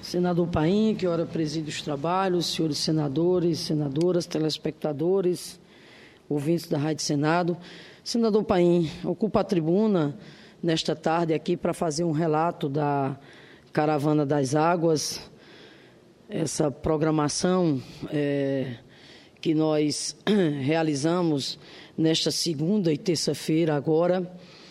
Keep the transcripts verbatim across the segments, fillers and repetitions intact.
Senador Paim, que ora preside os trabalhos, senhores senadores, senadoras, telespectadores, ouvintes da Rádio Senado. Senador Paim, ocupa a tribuna nesta tarde aqui para fazer um relato da Caravana das Águas, essa programação é, que nós realizamos nesta segunda e terça-feira agora,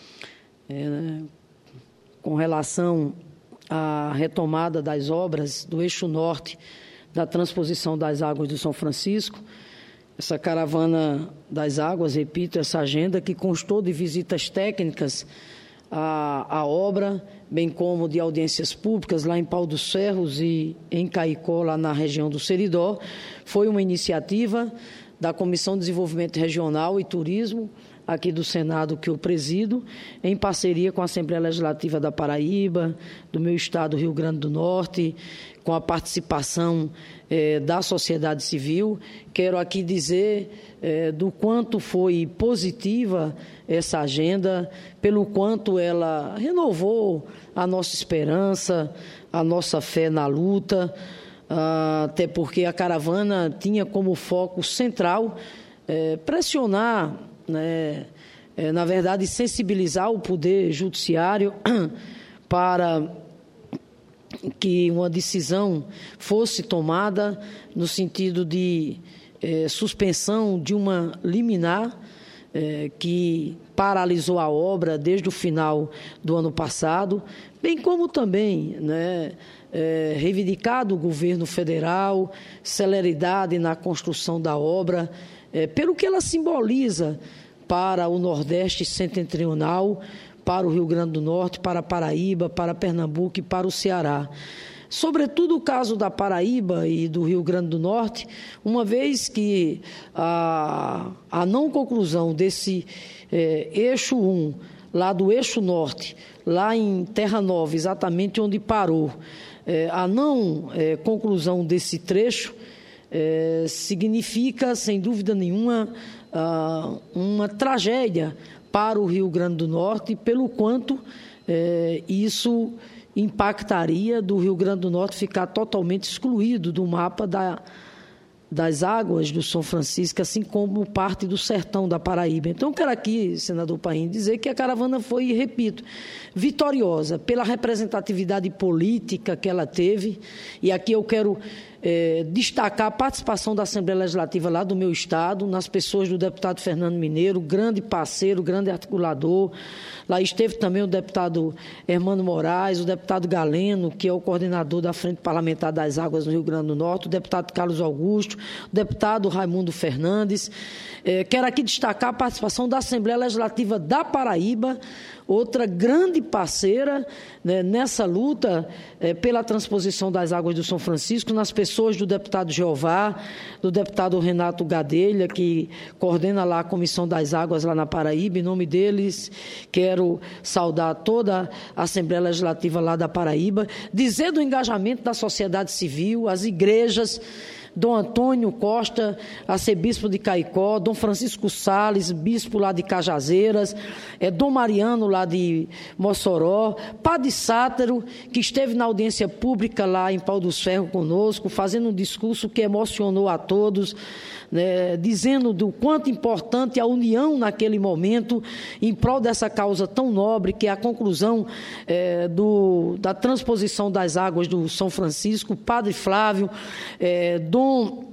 é, com relação à retomada das obras do eixo norte da transposição das águas do São Francisco. Essa Caravana das Águas, repito, essa agenda que constou de visitas técnicas à, à obra, bem como de audiências públicas lá em Pau dos Ferros e em Caicó, lá na região do Seridó, foi uma iniciativa da Comissão de Desenvolvimento Regional e Turismo, aqui do Senado, que eu presido, em parceria com a Assembleia Legislativa da Paraíba, do meu estado, Rio Grande do Norte, com a participação eh, da sociedade civil. Quero aqui dizer eh, do quanto foi positiva essa agenda, pelo quanto ela renovou a nossa esperança, a nossa fé na luta, ah, até porque a caravana tinha como foco central eh, pressionar, né, é, na verdade, sensibilizar o Poder Judiciário para que uma decisão fosse tomada no sentido de é, suspensão de uma liminar é, que paralisou a obra desde o final do ano passado, bem como também, né, é, reivindicado o governo federal, celeridade na construção da obra, É, pelo que ela simboliza para o Nordeste setentrional, para o Rio Grande do Norte, para a Paraíba, para Pernambuco e para o Ceará. Sobretudo o caso da Paraíba e do Rio Grande do Norte, uma vez que a, a não conclusão desse é, eixo um, lá do eixo norte, lá em Terra Nova, exatamente onde parou, é, a não é, conclusão desse trecho, É, significa, sem dúvida nenhuma, uh, uma tragédia para o Rio Grande do Norte, pelo quanto é, isso impactaria do Rio Grande do Norte ficar totalmente excluído do mapa da, das águas do São Francisco, assim como parte do sertão da Paraíba. Então, quero aqui, senador Paim, dizer que a caravana foi, repito, vitoriosa pela representatividade política que ela teve, e aqui eu quero É, destacar a participação da Assembleia Legislativa lá do meu estado, nas pessoas do deputado Fernando Mineiro, grande parceiro, grande articulador. Lá esteve também o deputado Hermano Moraes, o deputado Galeno, que é o coordenador da Frente Parlamentar das Águas no Rio Grande do Norte, o deputado Carlos Augusto, o deputado Raimundo Fernandes. É, quero aqui destacar a participação da Assembleia Legislativa da Paraíba, outra grande parceira, né, nessa luta é, pela transposição das águas do São Francisco, nas pessoas do deputado Jeová, do deputado Renato Gadelha, que coordena lá a Comissão das Águas lá na Paraíba. Em nome deles, quero saudar toda a Assembleia Legislativa lá da Paraíba, dizer do engajamento da sociedade civil, as igrejas, Dom Antônio Costa, arcebispo de Caicó, Dom Francisco Sales, bispo lá de Cajazeiras, é, Dom Mariano lá de Mossoró, Padre Sátero, que esteve na audiência pública lá em Pau dos Ferros conosco, fazendo um discurso que emocionou a todos, né, dizendo do quanto importante a união naquele momento em prol dessa causa tão nobre, que é a conclusão é, do, da transposição das águas do São Francisco. Padre Flávio, é, Dom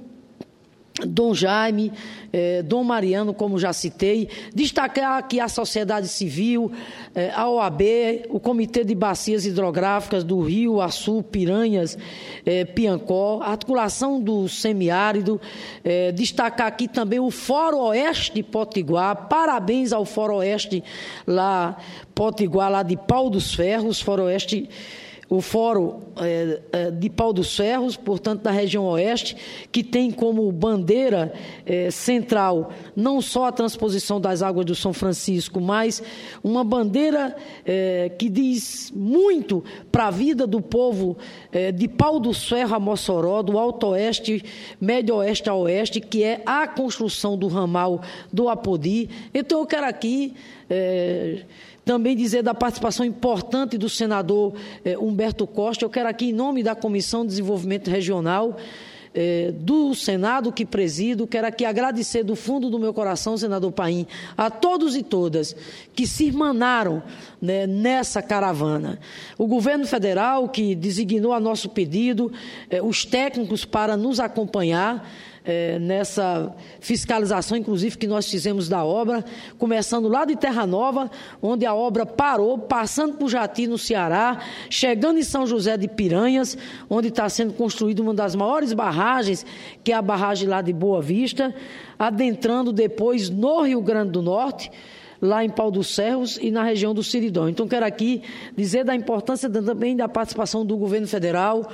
Dom Jaime, eh, Dom Mariano, como já citei, destacar aqui a sociedade civil, eh, a O A B, o Comitê de Bacias Hidrográficas do Rio, Açu, Piranhas, eh, Piancó, a articulação do semiárido, eh, destacar aqui também o Fórum Oeste de Potiguar, parabéns ao Fórum Oeste lá, Potiguar, lá de Pau dos Ferros, Fórum Oeste, o Fórum é, é, de Pau dos Ferros, portanto, da região oeste, que tem como bandeira é, central não só a transposição das águas do São Francisco, mas uma bandeira é, que diz muito para a vida do povo é, de Pau dos Ferros a Mossoró, do Alto Oeste, Médio Oeste a Oeste, que é a construção do ramal do Apodi. Então, eu quero aqui É, Também dizer da participação importante do senador eh, Humberto Costa. Eu quero aqui, em nome da Comissão de Desenvolvimento Regional, eh, do Senado que presido, quero aqui agradecer do fundo do meu coração, senador Paim, a todos e todas que se irmanaram, né, nessa caravana. O governo federal que designou a nosso pedido, eh, os técnicos para nos acompanhar, É, nessa fiscalização, inclusive, que nós fizemos da obra, começando lá de Terra Nova, onde a obra parou, passando por Jati, no Ceará, chegando em São José de Piranhas, onde está sendo construída uma das maiores barragens, que é a barragem lá de Boa Vista, adentrando depois no Rio Grande do Norte, lá em Pau dos Ferros e na região do Siridão. Então, quero aqui dizer da importância também da participação do governo federal,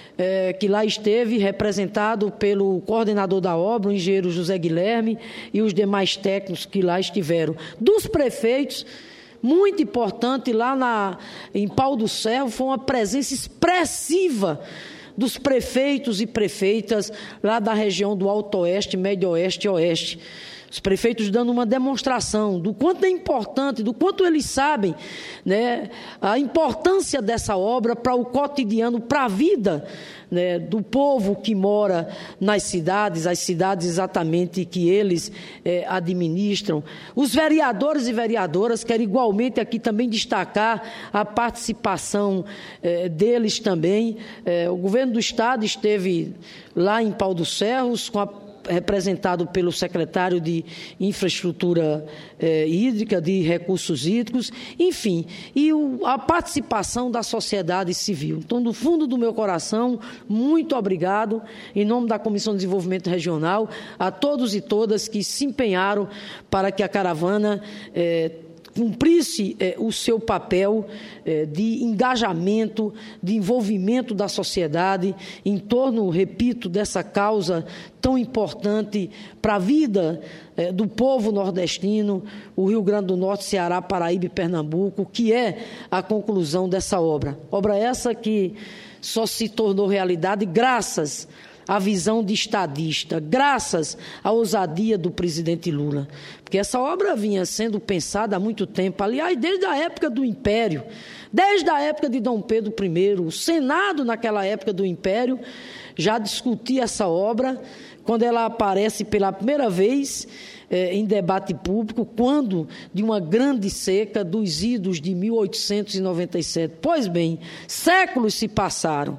É, que lá esteve representado pelo coordenador da obra, o engenheiro José Guilherme, e os demais técnicos que lá estiveram. Dos prefeitos, muito importante, lá na, em Pau do Ferro, foi uma presença expressiva dos prefeitos e prefeitas lá da região do Alto Oeste, Médio Oeste e Oeste. Os prefeitos dando uma demonstração do quanto é importante, do quanto eles sabem, né, a importância dessa obra para o cotidiano, para a vida, né, do povo que mora nas cidades, as cidades exatamente que eles é, administram. Os vereadores e vereadoras, quero igualmente aqui também destacar a participação é, deles também. É, o governo do Estado esteve lá em Pau dos Ferros com a representado pelo secretário de Infraestrutura eh, Hídrica, de Recursos Hídricos, enfim, e o, a participação da sociedade civil. Então, do fundo do meu coração, muito obrigado, em nome da Comissão de Desenvolvimento Regional, a todos e todas que se empenharam para que a caravana eh, cumprisse eh, o seu papel eh, de engajamento, de envolvimento da sociedade em torno, repito, dessa causa tão importante para a vida eh, do povo nordestino, o Rio Grande do Norte, Ceará, Paraíba e Pernambuco, que é a conclusão dessa obra. Obra essa que só se tornou realidade graças a visão de estadista, graças à ousadia do presidente Lula. Porque essa obra vinha sendo pensada há muito tempo, aliás, desde a época do Império, desde a época de Dom Pedro I. O Senado, naquela época do Império, já discutia essa obra, quando ela aparece pela primeira vez eh, em debate público, quando de uma grande seca dos idos de mil oitocentos e noventa e sete. Pois bem, séculos se passaram,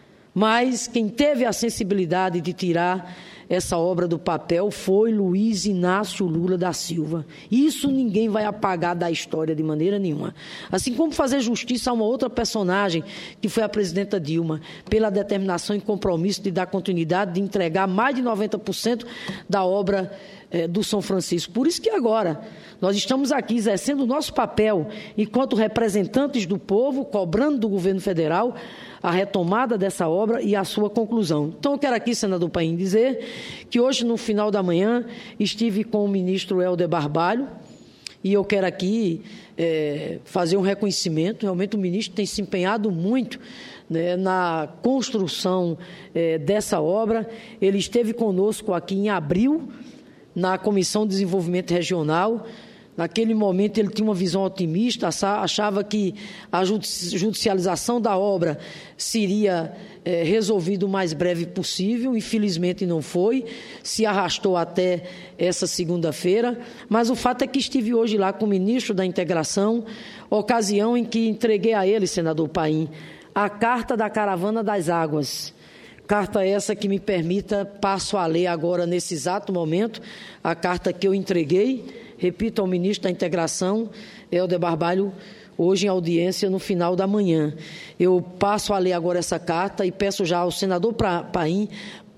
mas quem teve a sensibilidade de tirar essa obra do papel foi Luiz Inácio Lula da Silva. Isso ninguém vai apagar da história de maneira nenhuma. Assim como fazer justiça a uma outra personagem, que foi a presidenta Dilma, pela determinação e compromisso de dar continuidade, de entregar mais de noventa por cento da obra eh, do São Francisco. Por isso que agora nós estamos aqui exercendo o nosso papel enquanto representantes do povo, cobrando do governo federal a retomada dessa obra e a sua conclusão. Então, eu quero aqui, senador Paim, dizer que hoje, no final da manhã, estive com o ministro Helder Barbalho e eu quero aqui é, fazer um reconhecimento. Realmente, o ministro tem se empenhado muito, né, na construção é, dessa obra. Ele esteve conosco aqui em abril, na Comissão de Desenvolvimento Regional. Naquele momento ele tinha uma visão otimista, achava que a judicialização da obra seria é, resolvida o mais breve possível. Infelizmente não foi, se arrastou até essa segunda-feira, mas o fato é que estive hoje lá com o ministro da Integração, ocasião em que entreguei a ele, senador Paim, a carta da Caravana das Águas. Carta essa que me permita, passo a ler agora nesse exato momento, a carta que eu entreguei, repito, ao ministro da Integração, Helder Barbalho, hoje em audiência no final da manhã. Eu passo a ler agora essa carta e peço já ao senador Paim,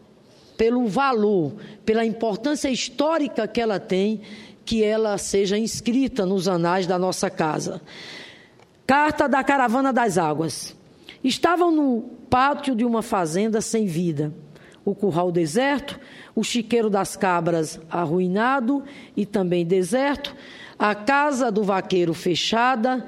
pelo valor, pela importância histórica que ela tem, que ela seja inscrita nos anais da nossa casa. Carta da Caravana das Águas. Estavam no pátio de uma fazenda sem vida, o curral deserto, o chiqueiro das cabras arruinado e também deserto, a casa do vaqueiro fechada,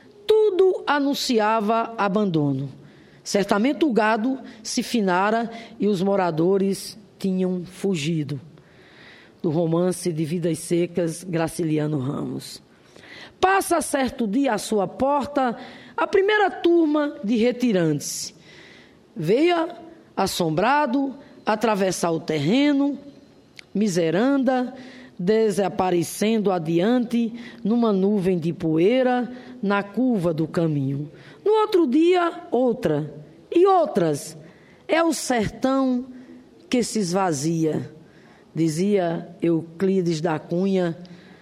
tudo anunciava abandono. Certamente o gado se finara e os moradores tinham fugido. Do romance de Vidas Secas, Graciliano Ramos. passa certo dia à sua porta a primeira turma de retirantes. Veio assombrado atravessar o terreno, miseranda, desaparecendo adiante numa nuvem de poeira na curva do caminho. No outro dia, outra, e outras. É o sertão que se esvazia, dizia Euclides da Cunha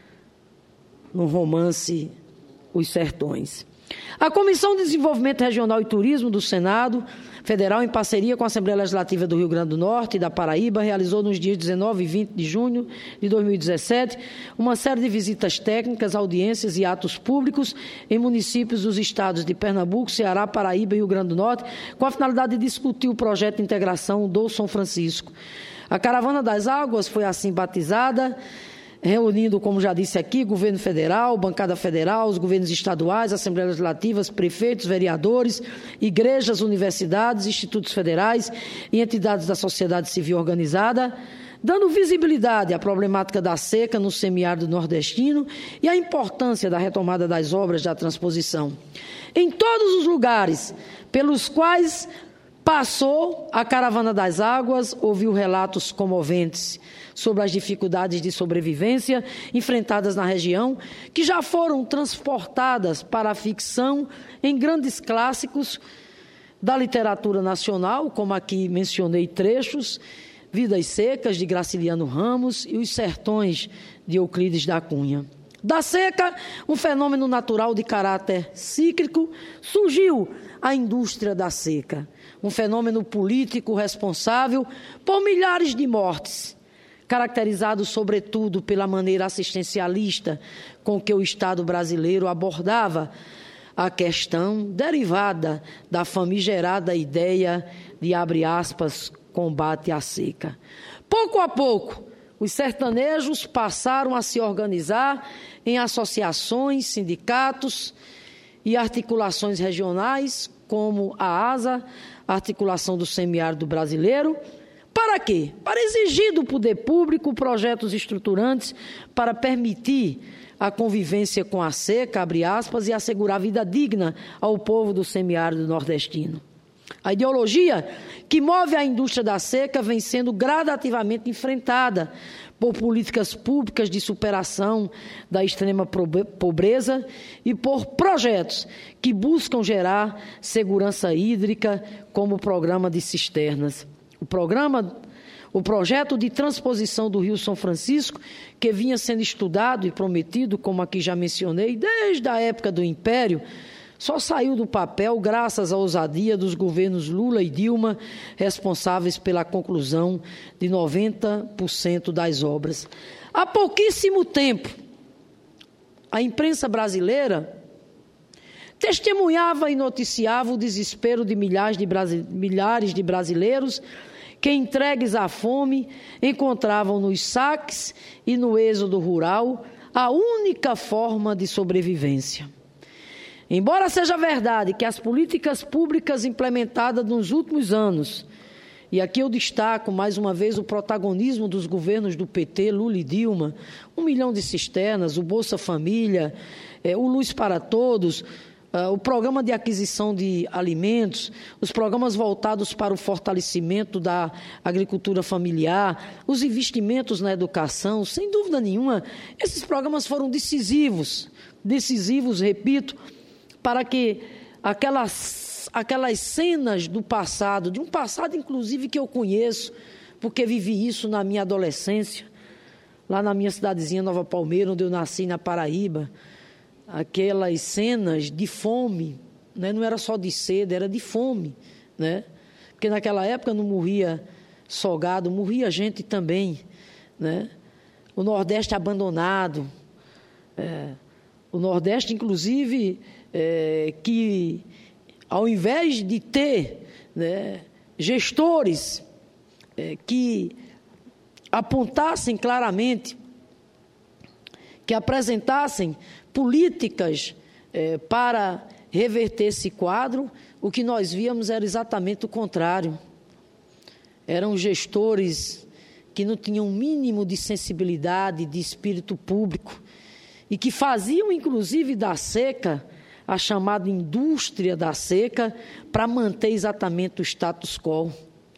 no romance Os Sertões. A Comissão de Desenvolvimento Regional e Turismo do Senado Federal, em parceria com a Assembleia Legislativa do Rio Grande do Norte e da Paraíba, realizou nos dias dezenove e vinte de junho de dois mil e dezessete uma série de visitas técnicas, audiências e atos públicos em municípios dos estados de Pernambuco, Ceará, Paraíba e Rio Grande do Norte, com a finalidade de discutir o projeto de integração do São Francisco. A Caravana das Águas foi assim batizada, reunindo, como já disse aqui, governo federal, bancada federal, os governos estaduais, assembleias legislativas, prefeitos, vereadores, igrejas, universidades, institutos federais e entidades da sociedade civil organizada, dando visibilidade à problemática da seca no semiárido nordestino e à importância da retomada das obras da transposição. Em todos os lugares pelos quais passou a Caravana das Águas, ouviu relatos comoventes sobre as dificuldades de sobrevivência enfrentadas na região, que já foram transportadas para a ficção em grandes clássicos da literatura nacional, como aqui mencionei trechos, Vidas Secas, de Graciliano Ramos, e Os Sertões, de Euclides da Cunha. Da seca, um fenômeno natural de caráter cíclico, surgiu a indústria da seca, um fenômeno político responsável por milhares de mortes, caracterizado sobretudo pela maneira assistencialista com que o Estado brasileiro abordava a questão derivada da famigerada ideia de, abre aspas, combate à seca. Pouco a pouco, os sertanejos passaram a se organizar em associações, sindicatos e articulações regionais, como a ASA, Articulação do Semiárido Brasileiro. Para quê? Para exigir do poder público projetos estruturantes para permitir a convivência com a seca, abre aspas, e assegurar vida digna ao povo do semiárido nordestino. A ideologia que move a indústria da seca vem sendo gradativamente enfrentada por políticas públicas de superação da extrema pobreza e por projetos que buscam gerar segurança hídrica, como o programa de cisternas. O programa, o projeto de transposição do Rio São Francisco, que vinha sendo estudado e prometido, como aqui já mencionei, desde a época do Império, só saiu do papel graças à ousadia dos governos Lula e Dilma, responsáveis pela conclusão de noventa por cento das obras. Há pouquíssimo tempo, a imprensa brasileira testemunhava e noticiava o desespero de milhares de, brasi- milhares de brasileiros que, entregues à fome, encontravam nos saques e no êxodo rural a única forma de sobrevivência. Embora seja verdade que as políticas públicas implementadas nos últimos anos, e aqui eu destaco mais uma vez o protagonismo dos governos do P T, Lula e Dilma, um milhão de cisternas, o Bolsa Família, eh, o Luz para Todos, eh, o programa de aquisição de alimentos, os programas voltados para o fortalecimento da agricultura familiar, os investimentos na educação, sem dúvida nenhuma, esses programas foram decisivos, decisivos, repito, para que aquelas, aquelas cenas do passado, de um passado inclusive que eu conheço, porque vivi isso na minha adolescência, lá na minha cidadezinha Nova Palmeira, onde eu nasci, na Paraíba, aquelas cenas de fome, né? Não era só de sede, era de fome, né? Porque naquela época não morria só gado, morria gente também, né? O Nordeste abandonado, é, o Nordeste, inclusive... É, que, ao invés de ter, né, gestores é, que apontassem claramente, que apresentassem políticas é, para reverter esse quadro, o que nós víamos era exatamente o contrário. Eram gestores que não tinham um mínimo de sensibilidade, de espírito público, e que faziam, inclusive, da seca, a chamada indústria da seca, para manter exatamente o status quo.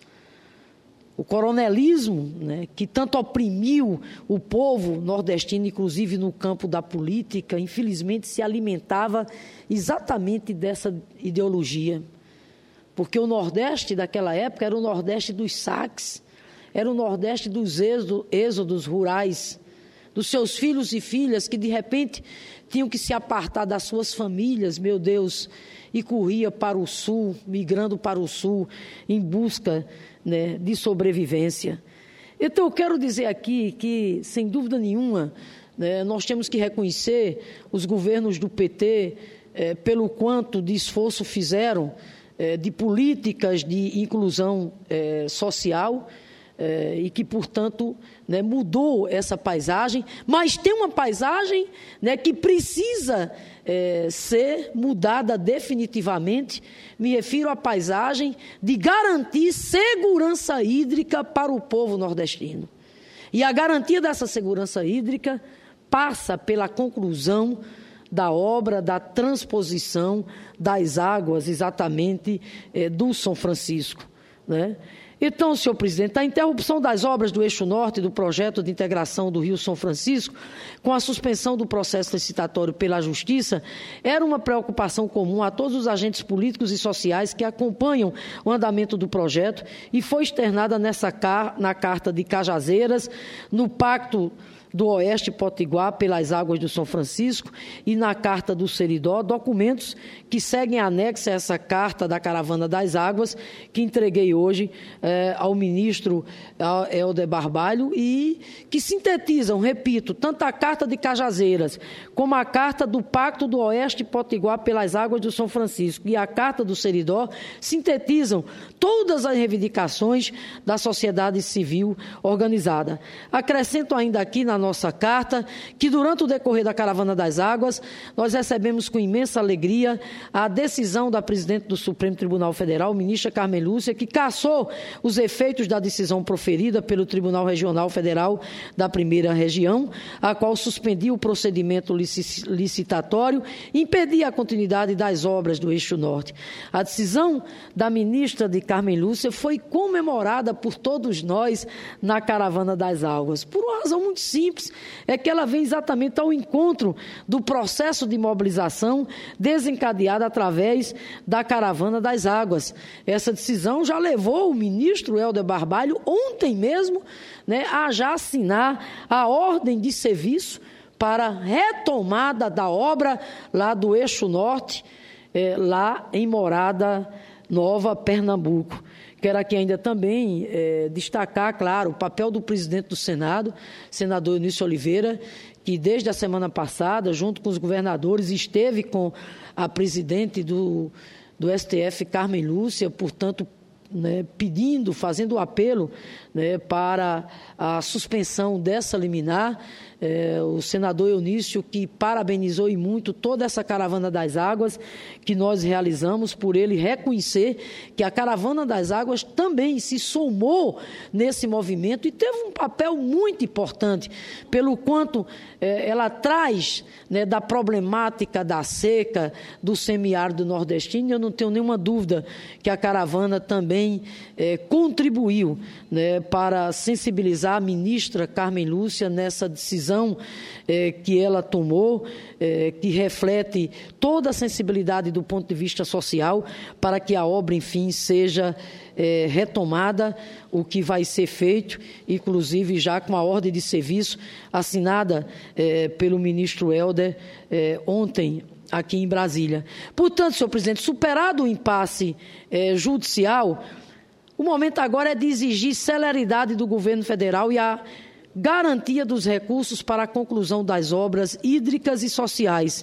O coronelismo, né, que tanto oprimiu o povo nordestino, inclusive no campo da política, infelizmente se alimentava exatamente dessa ideologia. Porque o Nordeste daquela época era o Nordeste dos saques, era o Nordeste dos êxodos rurais, dos seus filhos e filhas que, de repente, tinham que se apartar das suas famílias, meu Deus, e corria para o sul, migrando para o sul, em busca, né, de sobrevivência. Então, eu quero dizer aqui que, sem dúvida nenhuma, né, nós temos que reconhecer os governos do P T eh, pelo quanto de esforço fizeram eh, de políticas de inclusão eh, social, É, e que, portanto, né, mudou essa paisagem, mas tem uma paisagem, né, que precisa é, ser mudada definitivamente. Me refiro à paisagem de garantir segurança hídrica para o povo nordestino. E a garantia dessa segurança hídrica passa pela conclusão da obra, da transposição das águas, exatamente, é, do São Francisco, né? Então, senhor presidente, a interrupção das obras do Eixo Norte do projeto de integração do Rio São Francisco, com a suspensão do processo licitatório pela Justiça, era uma preocupação comum a todos os agentes políticos e sociais que acompanham o andamento do projeto e foi externada nessa car- na Carta de Cajazeiras, no Pacto do Oeste Potiguar pelas águas do São Francisco e na Carta do Seridó, documentos que seguem anexos a essa Carta da Caravana das Águas, que entreguei hoje eh, ao ministro Helder Barbalho e que sintetizam, repito, tanto a Carta de Cajazeiras como a Carta do Pacto do Oeste Potiguar pelas águas do São Francisco e a Carta do Seridó, sintetizam todas as reivindicações da sociedade civil organizada. Acrescento ainda aqui na nossa carta, que durante o decorrer da Caravana das Águas, nós recebemos com imensa alegria a decisão da presidente do Supremo Tribunal Federal, ministra Carmen Lúcia, que cassou os efeitos da decisão proferida pelo Tribunal Regional Federal da Primeira Região, a qual suspendia o procedimento licitatório e impedia a continuidade das obras do Eixo Norte. A decisão da ministra de Carmen Lúcia foi comemorada por todos nós na Caravana das Águas, por uma razão muito simples, é que ela vem exatamente ao encontro do processo de mobilização desencadeado através da Caravana das Águas. Essa decisão já levou o ministro Helder Barbalho, ontem mesmo, né, a já assinar a ordem de serviço para a retomada da obra lá do Eixo Norte, eh, lá em Morada Nova, Pernambuco. Quero aqui ainda também é, destacar, claro, o papel do presidente do Senado, senador Eunício Oliveira, que desde a semana passada, junto com os governadores, esteve com a presidente do, do S T F, Carmen Lúcia, portanto, né, pedindo, fazendo o apelo, né, para a suspensão dessa liminar. É, o senador Eunício, que parabenizou e muito toda essa Caravana das Águas que nós realizamos, por ele reconhecer que a Caravana das Águas também se somou nesse movimento e teve um papel muito importante, pelo quanto é, ela traz, né, da problemática da seca do semiárido nordestino. Eu não tenho nenhuma dúvida que a caravana também é, contribuiu, né, para sensibilizar a ministra Carmen Lúcia nessa decisão É, que ela tomou, é, que reflete toda a sensibilidade do ponto de vista social para que a obra, enfim, seja é, retomada, o que vai ser feito, inclusive já com a ordem de serviço assinada é, pelo ministro Helder é, ontem, aqui em Brasília. Portanto, senhor presidente, superado o impasse é, judicial, o momento agora é de exigir celeridade do governo federal e a garantia dos recursos para a conclusão das obras hídricas e sociais,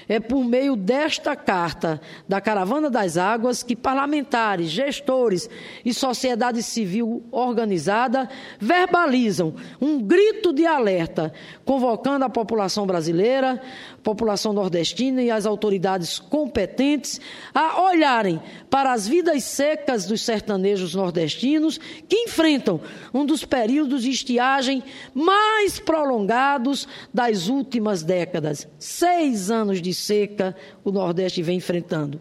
É por meio desta carta da Caravana das Águas que parlamentares, gestores e sociedade civil organizada verbalizam um grito de alerta, convocando a população brasileira, população nordestina e as autoridades competentes a olharem para as vidas secas dos sertanejos nordestinos que enfrentam um dos períodos de estiagem mais prolongados das últimas décadas. Seis anos de seca o Nordeste vem enfrentando.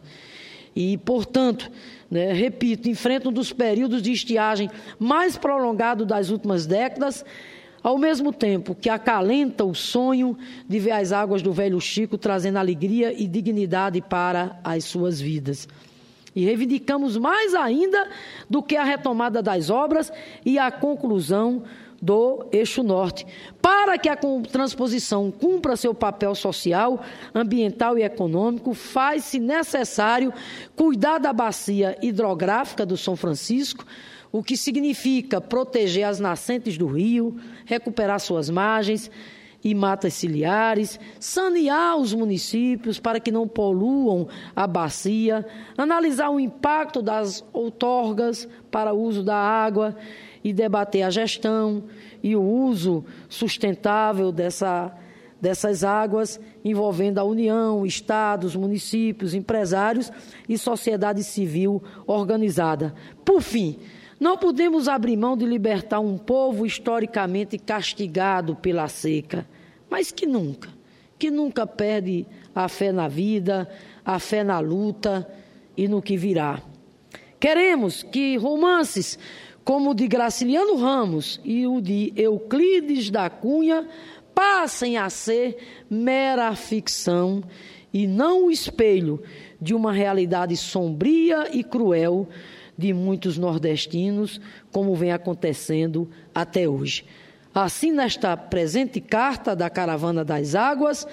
E, portanto, né, repito, enfrenta um dos períodos de estiagem mais prolongados das últimas décadas, ao mesmo tempo que acalenta o sonho de ver as águas do Velho Chico trazendo alegria e dignidade para as suas vidas. E reivindicamos mais ainda do que a retomada das obras e a conclusão do Eixo Norte, para que a transposição cumpra seu papel social, ambiental e econômico, faz-se necessário cuidar da bacia hidrográfica do São Francisco, o que significa proteger as nascentes do rio, recuperar suas margens e matas ciliares, sanear os municípios para que não poluam a bacia, analisar o impacto das outorgas para o uso da água e debater a gestão e o uso sustentável dessa, dessas águas, envolvendo a União, estados, municípios, empresários e sociedade civil organizada. Por fim, não podemos abrir mão de libertar um povo historicamente castigado pela seca, mas que nunca, que nunca perde a fé na vida, a fé na luta e no que virá. Queremos que romances como o de Graciliano Ramos e o de Euclides da Cunha passem a ser mera ficção e não o espelho de uma realidade sombria e cruel de muitos nordestinos, como vem acontecendo até hoje. Assim, nesta presente carta da Caravana das Águas,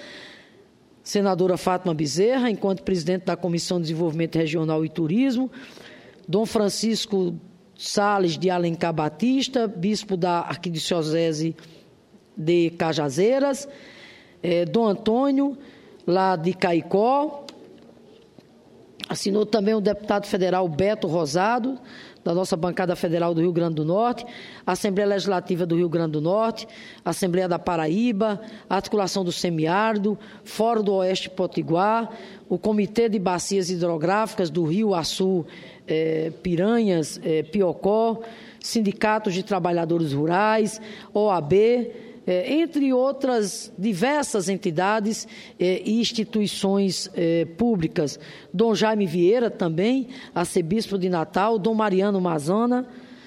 senadora Fátima Bezerra, enquanto presidente da Comissão de Desenvolvimento Regional e Turismo, Dom Francisco Sales de Alencar Batista, bispo da Arquidiocese de Cajazeiras, eh, Dom Antônio, lá de Caicó, assinou também o deputado federal Beto Rosado, da nossa bancada federal do Rio Grande do Norte, a Assembleia Legislativa do Rio Grande do Norte, a Assembleia da Paraíba, a Articulação do Semiárido, Fórum do Oeste Potiguar, o Comitê de Bacias Hidrográficas do Rio Açu, eh, Piranhas, eh, Piocó, Sindicatos de Trabalhadores Rurais, O A B, eh, entre outras diversas entidades eh, e instituições eh, públicas. Dom Jaime Vieira também, arcebispo de Natal, Dom Mariano Mazana,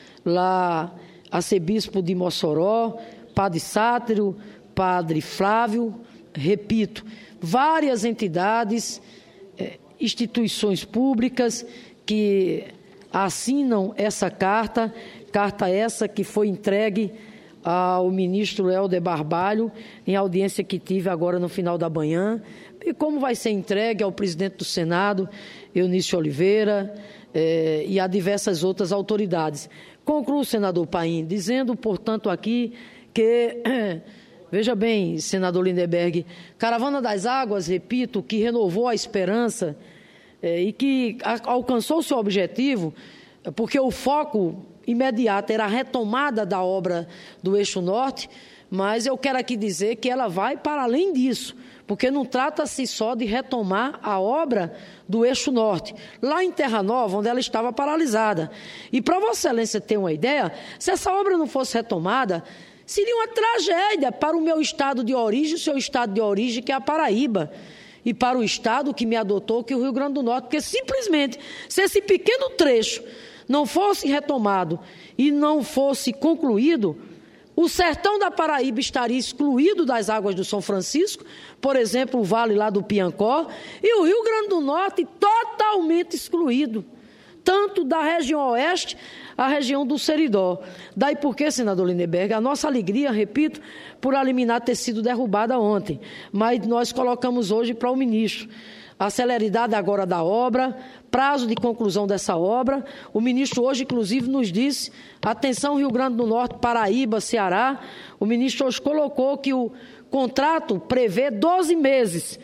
lá arcebispo de Mossoró, Padre Sátiro, Padre Flávio, repito, várias entidades, eh, instituições públicas que assinam essa carta, carta essa que foi entregue ao ministro Helder Barbalho, em audiência que tive agora no final da manhã, e como vai ser entregue ao presidente do Senado, Eunício Oliveira, eh, e a diversas outras autoridades. Concluo, senador Paim, dizendo, portanto, aqui que, veja bem, senador Lindenberg, Caravana das Águas, repito, que renovou a esperança eh, e que a, alcançou o seu objetivo, porque o foco imediata era a retomada da obra do Eixo Norte, mas eu quero aqui dizer que ela vai para além disso, porque não trata-se só de retomar a obra do Eixo Norte, lá em Terra Nova, onde ela estava paralisada. E para Vossa Excelência ter uma ideia, se essa obra não fosse retomada, seria uma tragédia para o meu estado de origem, o seu estado de origem, que é a Paraíba, e para o estado que me adotou, que é o Rio Grande do Norte, porque simplesmente, se esse pequeno trecho não fosse retomado e não fosse concluído, o sertão da Paraíba estaria excluído das águas do São Francisco, por exemplo, o vale lá do Piancó, e o Rio Grande do Norte totalmente excluído, tanto da região oeste à região do Seridó. Daí porque, senador Lindenberg, a nossa alegria, repito, por a liminar ter sido derrubada ontem, mas nós colocamos hoje para o ministro a celeridade agora da obra, prazo de conclusão dessa obra. O ministro hoje, inclusive, nos disse, atenção Rio Grande do Norte, Paraíba, Ceará, o ministro hoje colocou que o contrato prevê doze meses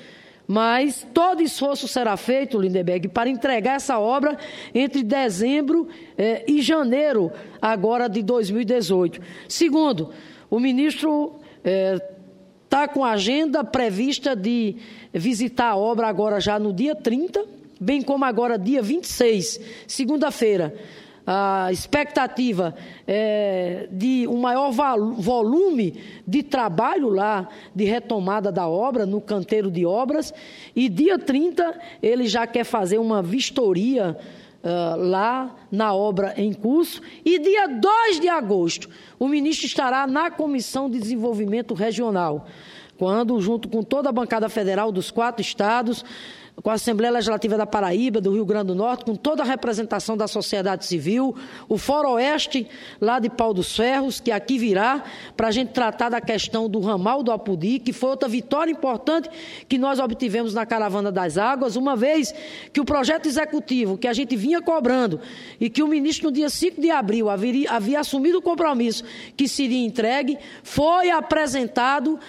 mas todo esforço será feito, Lindenberg, para entregar essa obra entre dezembro eh, e janeiro agora de dois mil e dezoito. Segundo, o ministro está eh, com a agenda prevista de visitar a obra agora já no dia trinta, bem como agora dia vinte e seis, segunda-feira. A expectativa é de um maior volume de trabalho lá, de retomada da obra, no canteiro de obras, e dia trinta ele já quer fazer uma vistoria uh, lá na obra em curso, e dia dois de agosto o ministro estará na Comissão de Desenvolvimento Regional, quando, junto com toda a bancada federal dos quatro estados, com a Assembleia Legislativa da Paraíba, do Rio Grande do Norte, com toda a representação da sociedade civil, o Foro Oeste, lá de Pau dos Ferros, que aqui virá, para a gente tratar da questão do ramal do Apodi, que foi outra vitória importante que nós obtivemos na Caravana das Águas, uma vez que o projeto executivo que a gente vinha cobrando e que o ministro, no dia cinco de abril, havia, havia assumido o compromisso que seria entregue, foi apresentado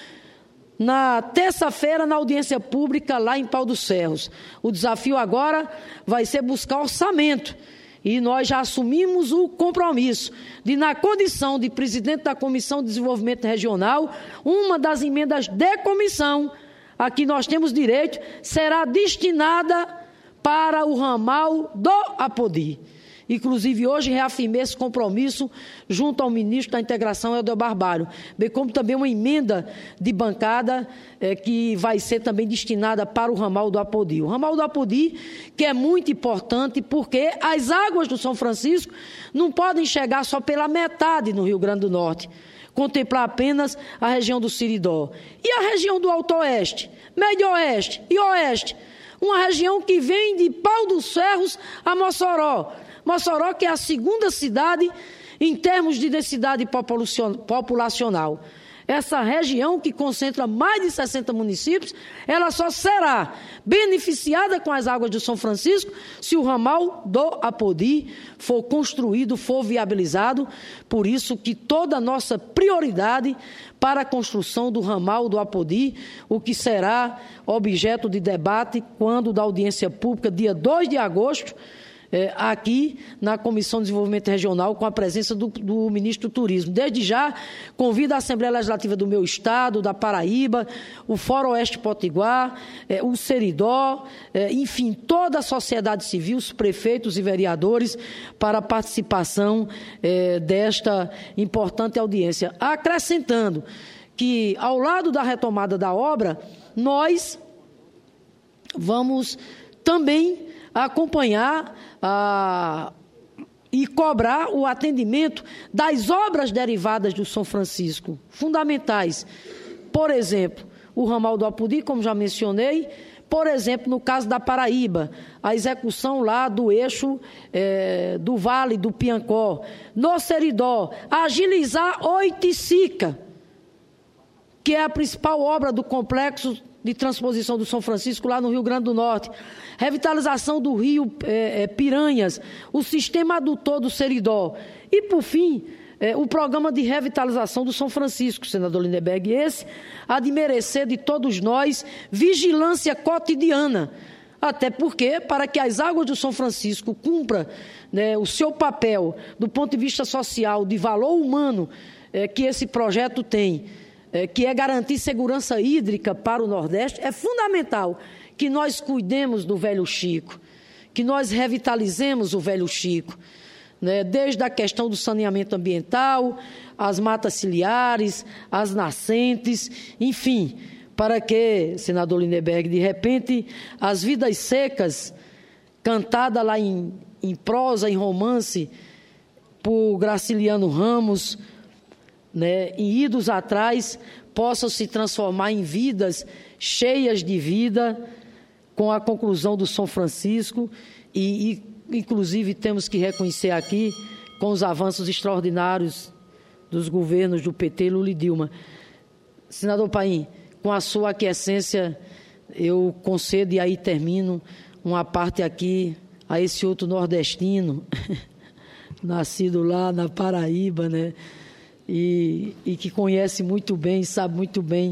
na terça-feira, na audiência pública, lá em Pau dos Ferros. O desafio agora vai ser buscar orçamento. E nós já assumimos o compromisso de, na condição de presidente da Comissão de Desenvolvimento Regional, uma das emendas de comissão, a que nós temos direito, será destinada para o ramal do Apodi. Inclusive, hoje reafirmei esse compromisso junto ao ministro da Integração, Helder Barbalho, bem como também uma emenda de bancada eh, que vai ser também destinada para o ramal do Apodi. O ramal do Apodi, que é muito importante, porque as águas do São Francisco não podem chegar só pela metade no Rio Grande do Norte, contemplar apenas a região do Siridó. E a região do Alto Oeste, Médio Oeste e Oeste, uma região que vem de Pau dos Ferros a Mossoró. Mossoró, que é a segunda cidade em termos de densidade populacional. Essa região, que concentra mais de sessenta municípios, ela só será beneficiada com as águas do São Francisco se o ramal do Apodi for construído, for viabilizado. Por isso que toda a nossa prioridade para a construção do ramal do Apodi, o que será objeto de debate quando da audiência pública, dia dois de agosto, É, aqui na Comissão de Desenvolvimento Regional, com a presença do, do ministro do Turismo. Desde já, convido a Assembleia Legislativa do meu estado, da Paraíba, o Foro Oeste Potiguar, é, o Seridó, é, enfim, toda a sociedade civil, os prefeitos e vereadores, para a participação é, desta importante audiência. Acrescentando que, ao lado da retomada da obra, nós vamos também acompanhar ah, e cobrar o atendimento das obras derivadas do São Francisco, fundamentais. Por exemplo, o ramal do Apodi, como já mencionei. Por exemplo, no caso da Paraíba, a execução lá do eixo eh, do Vale do Piancó. No Seridó, agilizar Oiticica, que é a principal obra do complexo de transposição do São Francisco lá no Rio Grande do Norte. Revitalização do rio é, é, Piranhas, o sistema adutor do Seridó. E, por fim, é, o programa de revitalização do São Francisco, senador Lindenberg. Esse há de merecer de todos nós vigilância cotidiana. Até porque, para que as águas do São Francisco cumpram, né, o seu papel do ponto de vista social, de valor humano é, que esse projeto tem, é, que é garantir segurança hídrica para o Nordeste, é fundamental que nós cuidemos do Velho Chico, que nós revitalizemos o Velho Chico, né, desde a questão do saneamento ambiental, as matas ciliares, as nascentes, enfim, para que, senador Lindenberg, de repente, as vidas secas, cantada lá em, em prosa, em romance, por Graciliano Ramos, né, em idos atrás, possam se transformar em vidas cheias de vida, com a conclusão do São Francisco, e, e inclusive temos que reconhecer aqui, com os avanços extraordinários dos governos do P T, Lula e Dilma. Senador Paim, com a sua aquiescência, eu concedo e aí termino uma parte aqui a esse outro nordestino, nascido lá na Paraíba, né? E, e que conhece muito bem, sabe muito bem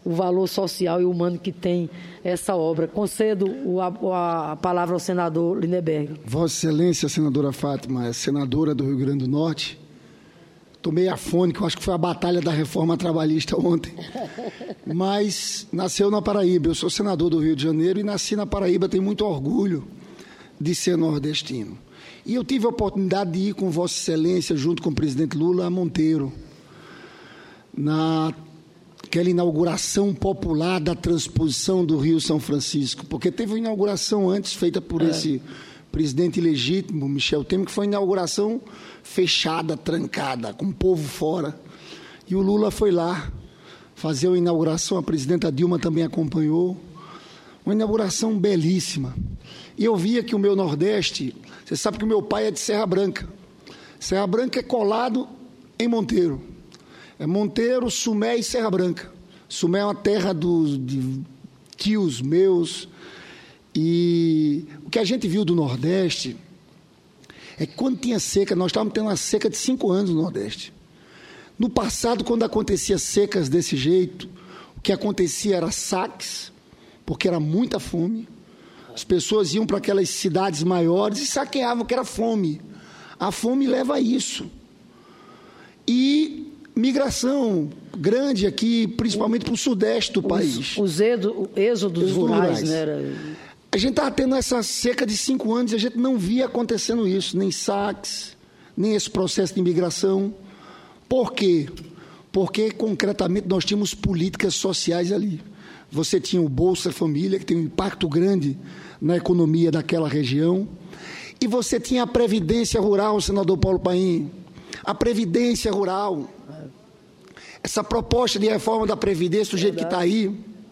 o valor social e humano que tem essa obra. Concedo a, a palavra ao senador Lindenberg. Vossa Excelência, senadora Fátima, é senadora do Rio Grande do Norte. Estou meio afônico, acho que foi a batalha da reforma trabalhista ontem. Mas nasceu na Paraíba, eu sou senador do Rio de Janeiro e nasci na Paraíba, tenho muito orgulho de ser nordestino. E eu tive a oportunidade de ir com Vossa Excelência, junto com o presidente Lula, a Monteiro, naquela inauguração popular da transposição do Rio São Francisco, porque teve uma inauguração antes feita por é. esse presidente ilegítimo, Michel Temer, que foi uma inauguração fechada, trancada, com o povo fora. E o Lula foi lá fazer a inauguração, a presidenta Dilma também acompanhou. Uma inauguração belíssima. E eu via que o meu Nordeste, você sabe que o meu pai é de Serra Branca. Serra Branca é colado em Monteiro. É Monteiro, Sumé e Serra Branca. Sumé é uma terra dos, de tios meus. E o que a gente viu do Nordeste é que quando tinha seca, nós estávamos tendo uma seca de cinco anos no Nordeste. No passado, quando acontecia secas desse jeito, o que acontecia era saques, porque era muita fome. As pessoas iam para aquelas cidades maiores e saqueavam, que era fome. A fome leva a isso. E migração grande aqui, principalmente para o sudeste do os, país. Os êxodos, êxodos rurais, rurais, né? Era... A gente estava tendo essa seca de cinco anos e a gente não via acontecendo isso, nem saques, nem esse processo de imigração. Por quê? Porque, concretamente, nós tínhamos políticas sociais ali. Você tinha o Bolsa Família, que tem um impacto grande na economia daquela região, e você tinha a Previdência Rural, senador Paulo Paim. A Previdência Rural, essa proposta de reforma da Previdência, do jeito que está aí,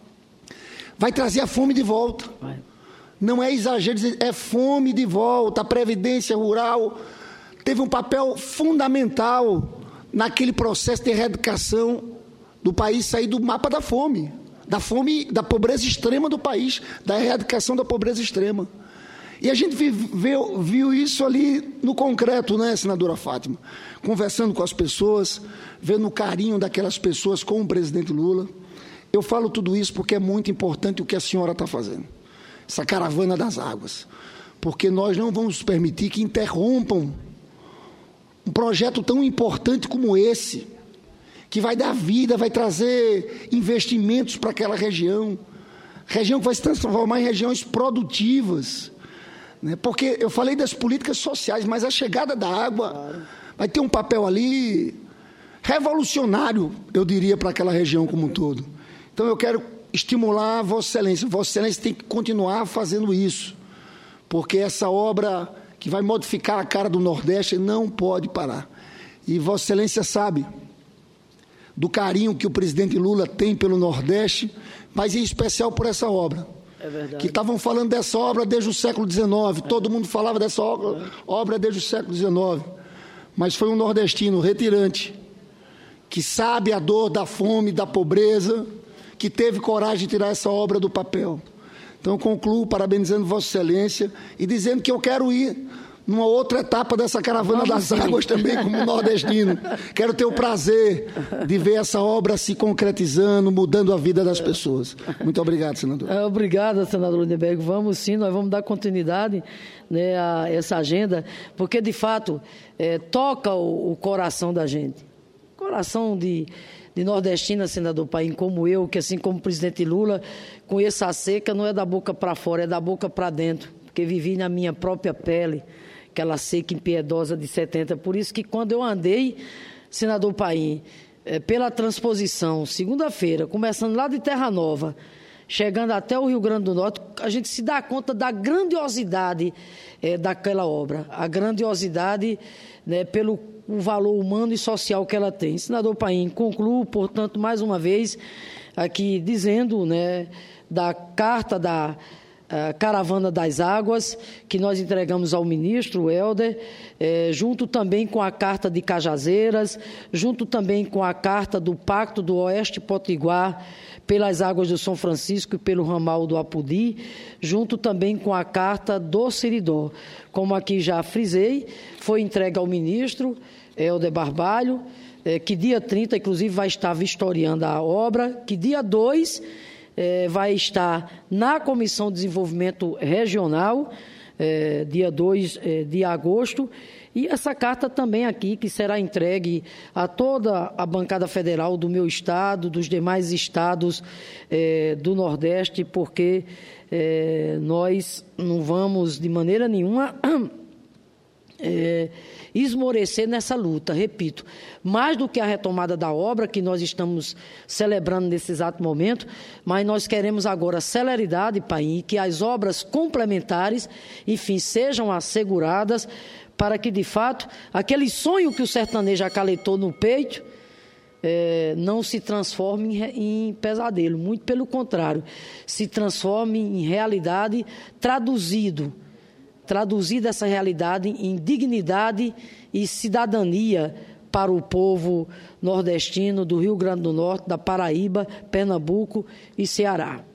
vai trazer a fome de volta. Vai. Não é exagero dizer, é fome de volta. A Previdência Rural teve um papel fundamental naquele processo de erradicação do país sair do mapa da fome, da fome, da pobreza extrema do país, da erradicação da pobreza extrema. E a gente viu, viu isso ali no concreto, né, senadora Fátima? Conversando com as pessoas, vendo o carinho daquelas pessoas com o presidente Lula. Eu falo tudo isso porque é muito importante o que a senhora está fazendo. Essa caravana das águas, porque nós não vamos permitir que interrompam um projeto tão importante como esse, que vai dar vida, vai trazer investimentos para aquela região, região que vai se transformar em regiões produtivas, né? Porque eu falei das políticas sociais, mas a chegada da água claro. vai ter um papel ali revolucionário, eu diria, para aquela região como um todo. Então eu quero estimular a Vossa Excelência. Vossa Excelência tem que continuar fazendo isso, porque essa obra que vai modificar a cara do Nordeste não pode parar. E Vossa Excelência sabe do carinho que o presidente Lula tem pelo Nordeste, mas em especial por essa obra. É verdade. Que estavam falando dessa obra desde o século dezenove, é. todo mundo falava dessa obra, é. obra desde o século dezenove, mas foi um nordestino retirante, que sabe a dor da fome, da pobreza, que teve coragem de tirar essa obra do papel. Então, eu concluo parabenizando Vossa Excelência e dizendo que eu quero ir numa outra etapa dessa caravana Vamos das sim. águas também, como nordestino. Quero ter o prazer de ver essa obra se concretizando, mudando a vida das pessoas. Muito obrigado, senador. É, obrigado, senador Lindenberg. Vamos sim, nós vamos dar continuidade, né, a essa agenda, porque, de fato, é, toca o, o coração da gente. Coração de... de nordestina, senador Paim, como eu, que assim como o presidente Lula, conheço a seca, não é da boca para fora, é da boca para dentro, porque vivi na minha própria pele, aquela seca impiedosa de setenta. Por isso que quando eu andei, senador Paim, é, pela transposição, segunda-feira, começando lá de Terra Nova, chegando até o Rio Grande do Norte, a gente se dá conta da grandiosidade é, daquela obra, a grandiosidade, né, pelo o valor humano e social que ela tem. Senador Paim, concluo, portanto, mais uma vez, aqui dizendo, né, da carta da uh, Caravana das Águas, que nós entregamos ao ministro Helder, eh, junto também com a carta de Cajazeiras, junto também com a carta do Pacto do Oeste Potiguar, pelas águas do São Francisco e pelo ramal do Apudi, junto também com a carta do Seridó. Como aqui já frisei, foi entregue ao ministro Helder Barbalho, é, que dia trinta, inclusive, vai estar vistoriando a obra, que dia dois é, vai estar na Comissão de Desenvolvimento Regional, é, dia dois é, de agosto, e essa carta também aqui, que será entregue a toda a bancada federal do meu estado, dos demais estados é, do Nordeste, porque é, nós não vamos, de maneira nenhuma, é, esmorecer nessa luta. Repito, mais do que a retomada da obra, que nós estamos celebrando nesse exato momento, mas nós queremos agora celeridade, Paim, que as obras complementares, enfim, sejam asseguradas, para que, de fato, aquele sonho que o sertanejo acalentou no peito é, não se transforme em, em pesadelo, muito pelo contrário, se transforme em realidade, traduzido, traduzido essa realidade em dignidade e cidadania para o povo nordestino do Rio Grande do Norte, da Paraíba, Pernambuco e Ceará.